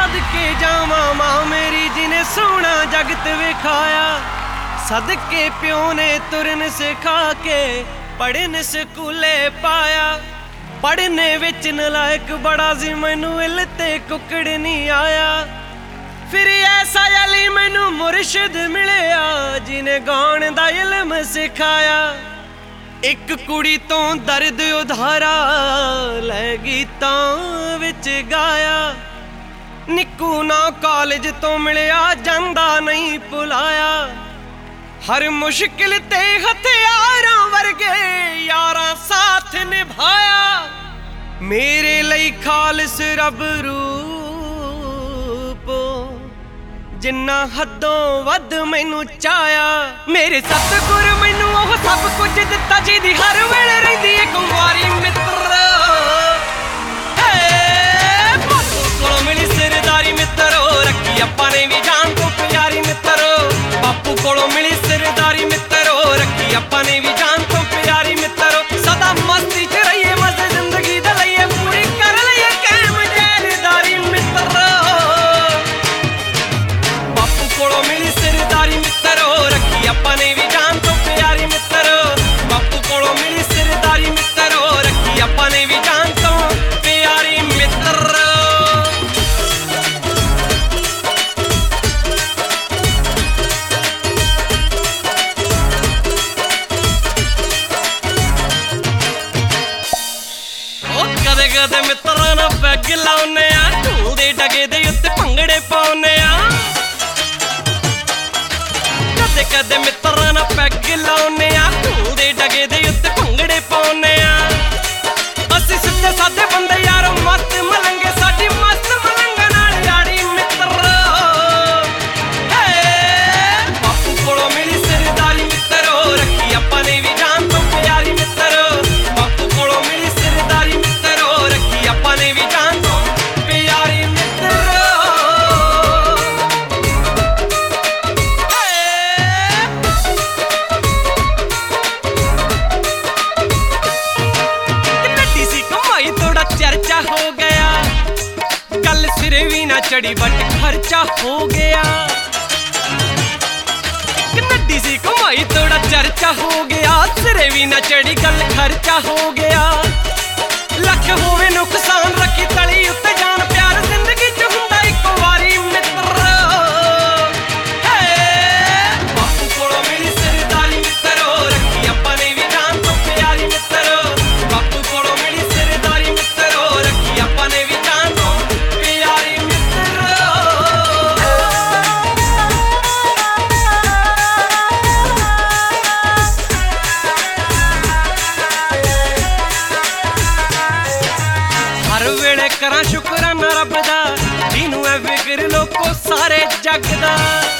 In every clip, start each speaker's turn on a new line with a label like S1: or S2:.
S1: सदके जावा मां मेरी जिने सोना जगत विखाया। सदके प्यो ने तुरन सिखा के पढ़न स्कूले पाया। पढ़ने विच नलायक बड़ा सी मैनू इल ते कुकड़ नहीं आया। फिर ऐसा अली मैनू मुर्शिद मिलिया जिने गाण दा इल्म सिखाया। एक कुड़ी तो दर्द उधारा लै गीतां विच गाया। निक्कू ना कॉलेज तो मिलिया जांदा नहीं भुलाया। हर मुश्किल ते हथियारां वर्गे यारां साथ निभाया। मेरे लई खालिस रब रूपो जिन्ना हदों वध मैनू चाया। मेरे सतगुर मैनू ओह सब कुछ दिता जिहदी हर वेले रहिंदी है कुंवारी मित्र। बापू कोलों मिली सिरदारी मित्रो रखी आपां ने भी जान तो प्यारी मित्रो। बापू कोलों मिली सिरदारी मित्रो रखी आपां ने भी जान तो प्यारी मित्रो। सदा मस्ती च रहिए मजे जिंदगी दा लईए पूरी कर लईए कायम जैलदारी मित्रो। बापू कोलों मिली सिरदारी मित्रो रखी आपां ने भी जान तो प्यारी मित्रो। बापू कोलों मिली सिरदारी मित्रो रखी आपां ने भी जान तो प्यारी मित्रो। कदे कदे मित्रा ना पैग लाउने आ ढोल दे डगे दे उत्ते भंगड़े पाउने आ। कदे कदे मित्रा ना पैग लाउने आ ढोल दे डगे दे उत्ते भंगड़े पाउने आ। असीं सिद्धे साधे बंदे यार मत मलंगे साडी मस्त मलंग नाल यारी मित्रो। बापू कोलों मिली सिरदारी मित्रो रखी आपां ने भी जान तो प्यारी मित्रो। बापू कोलों मिली सिरदारी मित्रो रखी आपां ने भी जान तो प्यारी मित्रो। नड्डी सी कमाई थोड़ा चर्चा हो गया। गल सिरे भी ना चढ़ी बट खर्चा हो गया। नड्डी सी कमाई थोड़ा चर्चा हो गया। सिरे भी ना चढ़ी गल खर्चा हो गया। लख होवे नुकसान रखी तली उत्ते जान प्यार जिंदगी च हुंदा इक वारी मित्रो। बापू कोलों मिली सिरदारी मित्रो रखी आपां ने भी जान तो प्यारी मित्रो। बापू कोलों मिली सिरदारी मित्रो रखी आपां ने भी जान तो प्यारी मित्रो। हर वेले करा शुकराना रब दा जिन्नू ऐ फिक्र लोको सारे जग दा।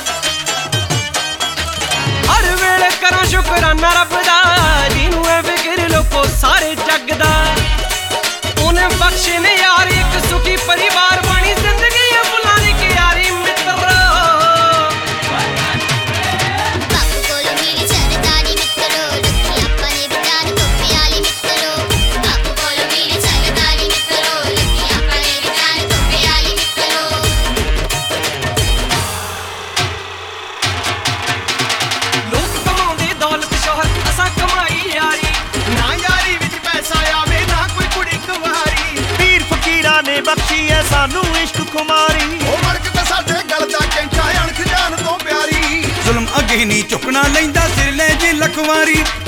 S1: हर वेले करा शुकराना रब दा जिन्नू ऐ फिक्र लोको सारे जग दा। उन्हें बख्शे ने यार एक सुखी परिवार बनी जिंदगी है बुलाने की यारी मित्रो।
S2: बापू कोलों मिली सिरदारी मित्रो रखी आपां ने भी जान तो प्यारी मित्रो। बापू कोलों मिली सिरदारी मित्रो रखी आपां ने भी जान तो प्यारी मित्रो।
S1: लोग कमाउंदे दौलत शोहरत असां कमाई यारी।
S3: ना यारी विच पैसा आवे ना कोई कुड़ी कुमारी। पीर फकीरां ने बख्शी है सानू इश्क खुमारी।
S4: ਉਹ ਮੜਕ ਤੇ ਸਾਡੇ ਗਲ ਦਾ ਕੈਂਠਾ ਅਣਖ ਜਾਨ ਤੋਂ ਪਿਆਰੀ।
S5: ਜ਼ੁਲਮ ਅੱਗੇ ਨਹੀਂ ਝੁਕਣਾ ਲੈਂਦਾ ਸਿਰ ਲੈ ਜੇ ਲਖਵਾਰੀ।